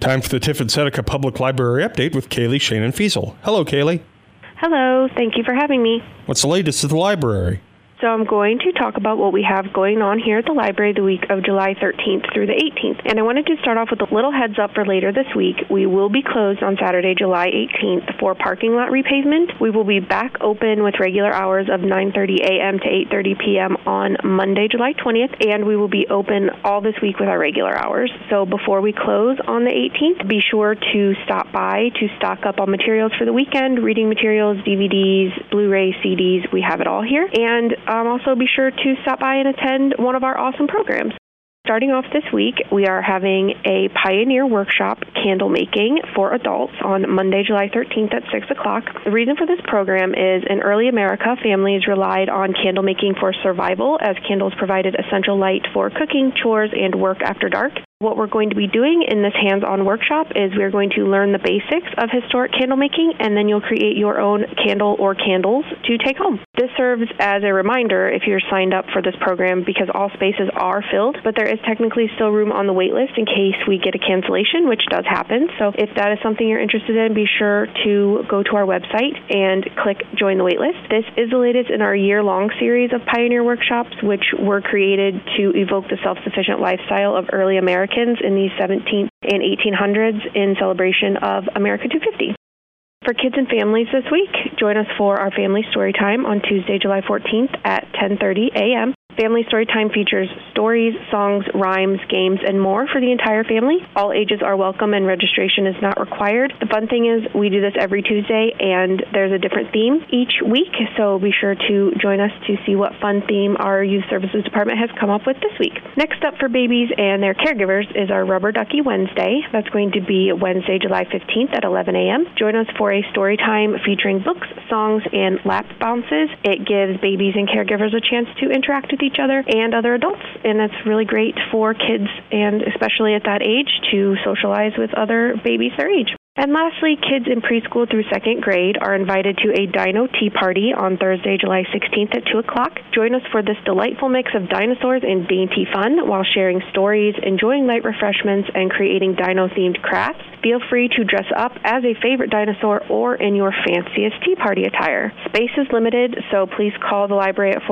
Time for the Tiffin Seneca Public Library Update with Kaylee Shannon-Fiesel. Hello, Kaylee. Hello. Thank you for having me. What's the latest at the library? So I'm going to talk about what we have going on here at the library the week of July 13th through the 18th. And I wanted to start off with a little heads up for later this week. We will be closed on Saturday, July 18th for parking lot repavement. We will be back open with regular hours of 9:30 a.m. to 8:30 p.m. on Monday, July 20th. And we will be open all this week with our regular hours. So before we close on the 18th, be sure to stop by to stock up on materials for the weekend, reading materials, DVDs, Blu-ray, CDs. We have it all here. And also be sure to stop by and attend one of our awesome programs. Starting off this week, we are having a Pioneer Workshop candle making for adults on Monday, July 13th at 6 o'clock. The reason for this program is in early America, families relied on candle making for survival as candles provided essential light for cooking, chores, and work after dark. What we're going to be doing in this hands-on workshop is we're going to learn the basics of historic candle making, and then you'll create your own candle or candles to take home. This serves as a reminder if you're signed up for this program because all spaces are filled, but there is technically still room on the wait list in case we get a cancellation, which does happen. So if that is something you're interested in, be sure to go to our website and click Join the Waitlist. This is the latest in our year-long series of Pioneer Workshops, which were created to evoke the self-sufficient lifestyle of early Americans in the 17th and 1800s in celebration of America 250. For kids and families this week, join us for our Family Story Time on Tuesday, July 14th at 10:30 a.m. Family Story Time features stories, songs, rhymes, games, and more for the entire family. All ages are welcome and registration is not required. The fun thing is we do this every Tuesday and there's a different theme each week, so be sure to join us to see what fun theme our Youth Services Department has come up with this week. Next up for babies and their caregivers is our Rubber Ducky Wednesday. That's going to be Wednesday, July 15th at 11 a.m. Join us for a story time featuring books, songs, and lap bounces. It gives babies and caregivers a chance to interact with each other and other adults, and it's really great for kids and especially at that age to socialize with other babies their age. And lastly, kids in preschool through second grade are invited to a Dino Tea Party on Thursday, July 16th at 2 o'clock. Join us for this delightful mix of dinosaurs and dainty fun while sharing stories, enjoying light refreshments, and creating dino-themed crafts. Feel free to dress up as a favorite dinosaur or in your fanciest tea party attire. Space is limited, so please call the library at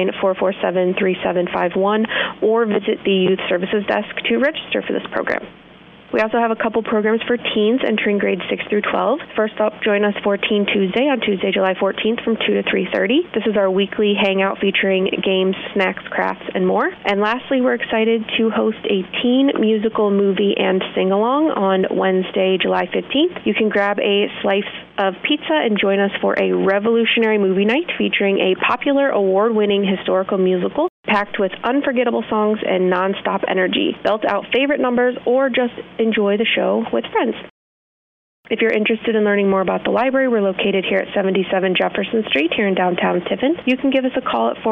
419-447-3751 or visit the Youth Services Desk to register for this program. We also have a couple programs for teens entering grades 6 through 12. First up, join us for Teen Tuesday on Tuesday, July 14th from 2 to 3:30. This is our weekly hangout featuring games, snacks, crafts, and more. And lastly, we're excited to host a teen musical movie and sing-along on Wednesday, July 15th. You can grab a slice of pizza and join us for a revolutionary movie night featuring a popular award-winning historical musical packed with unforgettable songs and nonstop energy. Belt out favorite numbers or just enjoy the show with friends. If you're interested in learning more about the library, we're located here at 77 Jefferson Street here in downtown Tiffin. You can give us a call at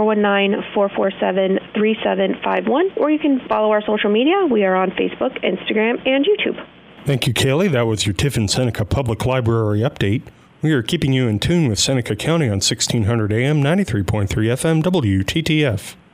419-447-3751, or you can follow our social media. We are on Facebook, Instagram, and YouTube. Thank you, Kaylee. That was your Tiffin Seneca Public Library Update. We are keeping you in tune with Seneca County on 1600 AM, 93.3 FM, WTTF.